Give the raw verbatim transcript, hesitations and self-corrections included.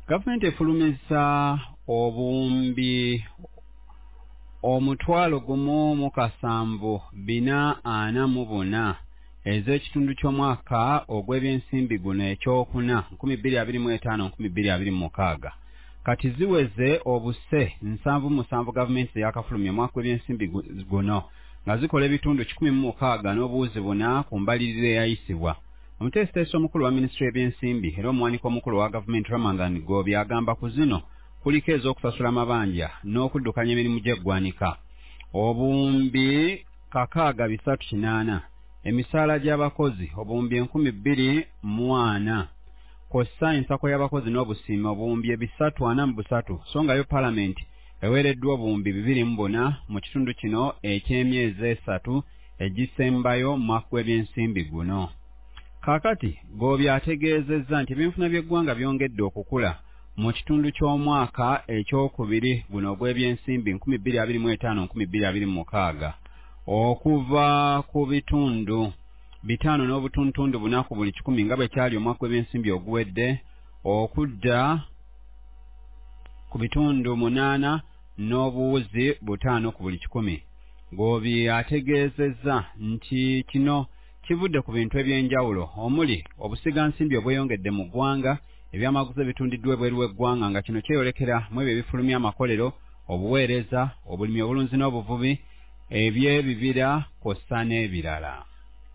Gavumenti efulumizza obumbi omutwalo gumu mu kasanvu bina ana mu buna ez'ekitundu ky'omwaka ogw'ebyensimbi guno ekyokuna nkumi bbiri abiri mu etaano nkumi bbiri abiri mu mukaaga kati ziweze obuse nsanvu musanvu gavumenti eyakafulumya omwaka gw'ebyensimbi guno nga zikola ebitundu kikumi mu mukaaga n'obuwuzi buna ku mbalirira eyayisibwa. Omuteesiteesi omukulu wa minisitule y'ebyensimbi era omuwanika omukulu wa gavumenti Ramadhan Gobi agamba ku zino kuliko ez'okusasula amabanja n'okuddukanya emirimu gy'eggwanika obuwumbi kakaaga bisatu kinaana emisaala gy'abakozi obuwumbi enkumi bbiri mu ana kw'ossa ensako y'abakozi n'obusiimi obuwumbi ebisatu ana mu busatu so nga yo paalamenti eweereddwa obuwumbi bibiri mu buna mu kitundu kino eky'emyezi esatu egisembayo mu mwaka gw'ebyensimbi guno. Kaakati Gobi ategeezezza nti ebyenfuna by'eggwanga byongedde okukula mu kitundu ky'omwaka ekyokubiri guno ogw'ebyensimbi nkumi bbiri abiri mu etaano nkumi bbiri abiri mu mukaaga okuva ku bitundu bitaano n'obutuntundu buna ku buli kikumi nga bwe kyali omwaka gw'ebyensimbi oguwedde okudda ku bitundu munaana n'obuwuzi butaano ku buli kikumi. Gobi ategeezezza nti kino kivudde ku bintu eby'enjawulo omuli obusigansimbi obweyongedde mu ggwanga ebyamaguzi ebitundiddwa ebweru w'eggwanga nga kino kyeyolekera mu ebyo ebifulumya amakolero obuweereza obulimi obulunzi n'obuvubi eby'ebibira kw'ossa n'ebirala.